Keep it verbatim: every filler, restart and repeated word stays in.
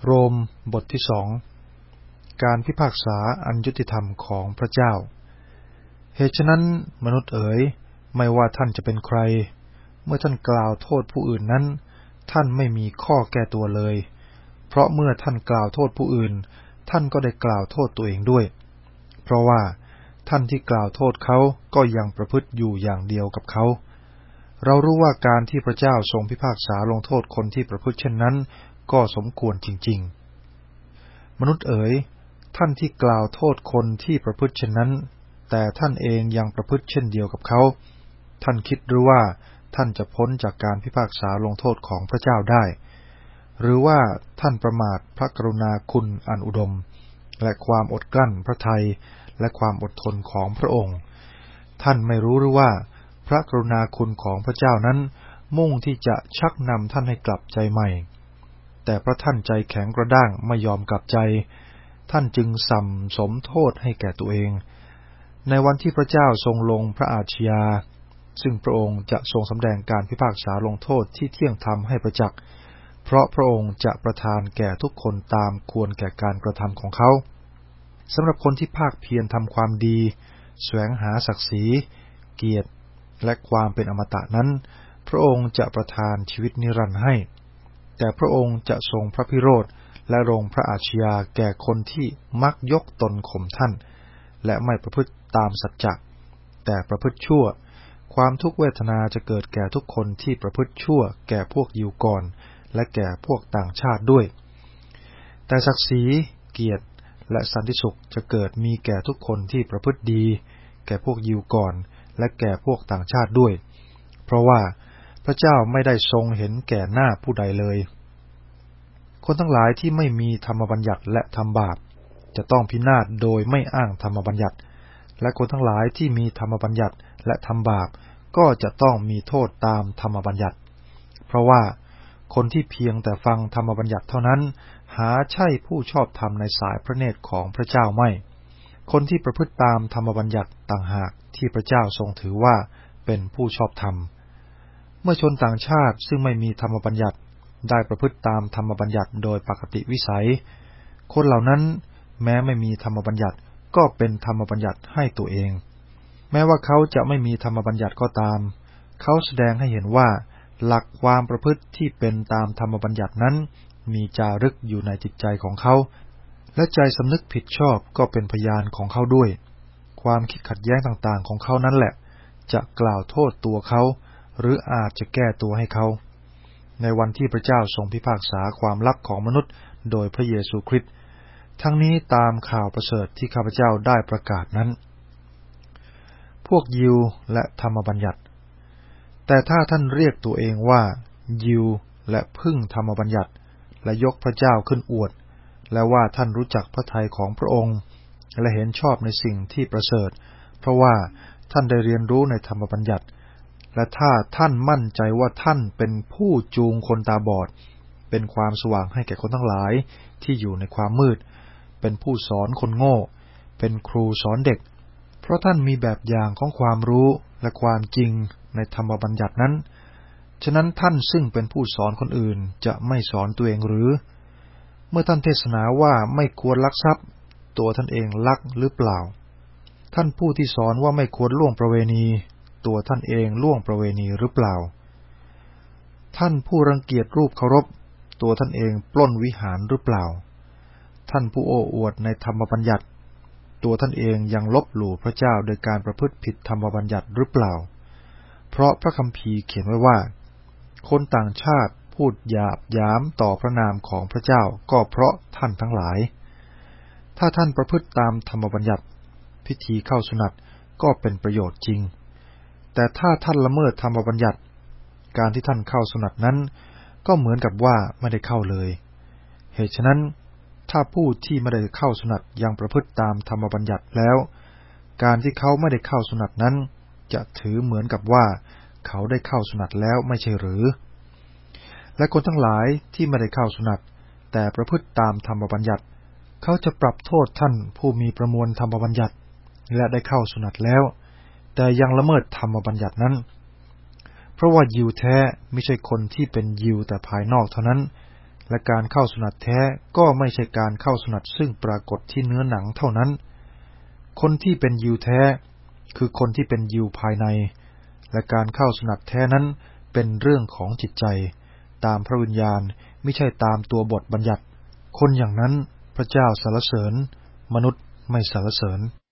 โรมบทที่สองการพิพากษาอันยุติธรรมของพระเจ้าเหตุฉะนั้นมนุษย์เอ๋ยไม่ว่าท่านจะเป็นใครเมื่อท่านกล่าวโทษผู้อื่นนั้นท่านไม่มีข้อแก้ตัวเลยเพราะเมื่อท่านกล่าวโทษผู้อื่นท่านก็ได้กล่าวโทษตัวเองด้วยเพราะว่าท่านที่กล่าวโทษเขาก็ยังประพฤติอยู่อย่างเดียวกับเขาเรารู้ว่าการที่พระเจ้าทรงพิพากษาลงโทษคนที่ประพฤติเช่นนั้นก็สมควรจริงๆมนุษย์เอ๋ยท่านที่กล่าวโทษคนที่ประพฤติเช่นนั้นแต่ท่านเองยังประพฤติเช่นเดียวกับเขาท่านคิดหรือว่าท่านจะพ้นจากการพิพากษาลงโทษของพระเจ้าได้หรือว่าท่านประมาทพระกรุณาคุณอันอุดมและความอดกลั้นพระทัยและความอดทนของพระองค์ท่านไม่รู้หรือว่าพระกรุณาคุณของพระเจ้านั้นมุ่งที่จะชักนำท่านให้กลับใจใหม่แต่เพราะท่านใจแข็งกระด้างไม่ยอมกลับใจท่านจึงสั่งสมโทษให้แก่ตัวเองในวันที่พระเจ้าทรงลงพระอาชญาซึ่งพระองค์จะทรงสำแดงการพิพากษาลงโทษที่เที่ยงธรรมให้ประจักษ์เพราะพระองค์จะประทานแก่ทุกคนตามควรแก่การกระทำของเขาสำหรับคนที่ภาคเพียรทำความดีแสวงหาศักดิ์ศรีเกียรติและความเป็นอมตะนั้นพระองค์จะประทานชีวิตนิรันดร์ให้แต่พระองค์จะทรงพระพิโรธและลงพระอาชญาแก่คนที่มักยกตนข่มท่านและไม่ประพฤติตามสัจจะแต่ประพฤติชั่วความทุกขเวทนาจะเกิดแก่ทุกคนที่ประพฤติชั่วแก่พวกยิวก่อนและแก่พวกต่างชาติด้วยแต่ศักดิ์ศรีเกียรติและสันติสุขจะเกิดมีแก่ทุกคนที่ประพฤติดีแก่พวกยิวก่อนและแก่พวกต่างชาติด้วยเพราะว่าพระเจ้าไม่ได้ทรงเห็นแก่หน้าผู้ใดเลยคนทั้งหลายที่ไม่มีธรรมบัญญัติและทำบาปจะต้องพินาศโดยไม่อ้างธรรมบัญญัติและคนทั้งหลายที่มีธรรมบัญญัติและทำบาปก็จะต้องมีโทษตามธรรมบัญญัติเพราะว่าคนที่เพียงแต่ฟังธรรมบัญญัติเท่านั้นหาใช่ผู้ชอบธรรมในสายพระเนตรของพระเจ้าไม่คนที่ประพฤติตามธรรมบัญญัติต่างหากที่พระเจ้าทรงถือว่าเป็นผู้ชอบธรรมเมื่อชนต่างชาติซึ่งไม่มีธรรมบัญญัติได้ประพฤติตามธรรมบัญญัติโดยปกติวิสัยคนเหล่านั้นแม้ไม่มีธรรมบัญญัติก็เป็นธรรมบัญญัติให้ตัวเองแม้ว่าเขาจะไม่มีธรรมบัญญัติก็ตามเขาแสดงให้เห็นว่าหลักความประพฤติที่เป็นตามธรรมบัญญัตินั้นมีจารึกอยู่ในจิตใจของเขาและใจสำนึกผิดชอบก็เป็นพยานของเขาด้วยความคิดขัดแย้งต่างๆของเขานั้นแหละจะกล่าวโทษตัวเขาหรืออาจจะแก้ตัวให้เขาในวันที่พระเจ้าทรงพิพากษาความลับของมนุษย์โดยพระเยซูคริสต์ทั้งนี้ตามข่าวประเสริฐที่ข้าพเจ้าได้ประกาศนั้นพวกยิวและธรรมบัญญัติแต่ถ้าท่านเรียกตัวเองว่ายิวและพึ่งธรรมบัญญัติและยกพระเจ้าขึ้นอวดและว่าท่านรู้จักพระทัยของพระองค์และเห็นชอบในสิ่งที่ประเสริฐเพราะว่าท่านได้เรียนรู้ในธรรมบัญญัติและถ้าท่านมั่นใจว่าท่านเป็นผู้จูงคนตาบอดเป็นความสว่างให้แก่คนทั้งหลายที่อยู่ในความมืดเป็นผู้สอนคนโง่เป็นครูสอนเด็กเพราะท่านมีแบบอย่างของความรู้และความจริงในธรรมบัญญัตินั้นฉะนั้นท่านซึ่งเป็นผู้สอนคนอื่นจะไม่สอนตัวเองหรือเมื่อท่านเทศนาว่าไม่ควรลักทรัพย์ตัวท่านเองลักหรือเปล่าท่านผู้ที่สอนว่าไม่ควรล่วงประเวณีตัวท่านเองล่วงประเวณีหรือเปล่าท่านผู้รังเกียจรูปเคารพตัวท่านเองปล้นวิหารหรือเปล่าท่านผู้โอ้อวดในธรรมบัญญัติตัวท่านเองยังลบหลู่พระเจ้าโดยการประพฤติผิดธรรมบัญญัติหรือเปล่าเพราะพระคัมภีร์เขียนไว้ว่าคนต่างชาติพูดหยาบหยามต่อพระนามของพระเจ้าก็เพราะท่านทั้งหลายถ้าท่านประพฤติตามธรรมบัญญัติพิธีเข้าสุนัตก็เป็นประโยชน์จริงแต่ถ้าท่านละเมิดธรรมบัญญัติการที่ท่านเข้าสุนัตนั้นก็เหมือนกับว่าไม่ได้เข้าเลยเหตุฉะนั้นถ้าผู้ที่ไม่ได้เข้าสุนัตยังประพฤติตามธรรมบัญญัติแล้วการที่เขาไม่ได้เข้าสุนัตนั้นจะถือเหมือนกับว่าเขาได้เข้าสุนัตแล้วไม่ใช่หรือและคนทั้งหลายที่ไม่ได้เข้าสุนัตแต่ประพฤติตามธรรมบัญญัติเขาจะปรับโทษท่านผู้มีประมวลธรรมบัญญัติและได้เข้าสุนัตแล้วแต่ยังละเมิดธรรมบัญญัตินั้นเพราะว่ายิวแท้ไม่ใช่คนที่เป็นยิวแต่ภายนอกเท่านั้นและการเข้าสุนัตแท้ก็ไม่ใช่การเข้าสุนัตซึ่งปรากฏที่เนื้อหนังเท่านั้นคนที่เป็นยิวแท้คือคนที่เป็นยิวภายในและการเข้าสุนัตแท้นั้นเป็นเรื่องของจิตใจตามพระวิญญาณไม่ใช่ตามตัวบทบัญญัติคนอย่างนั้นพระเจ้าสรรเสริญมนุษย์ไม่สรรเสริญ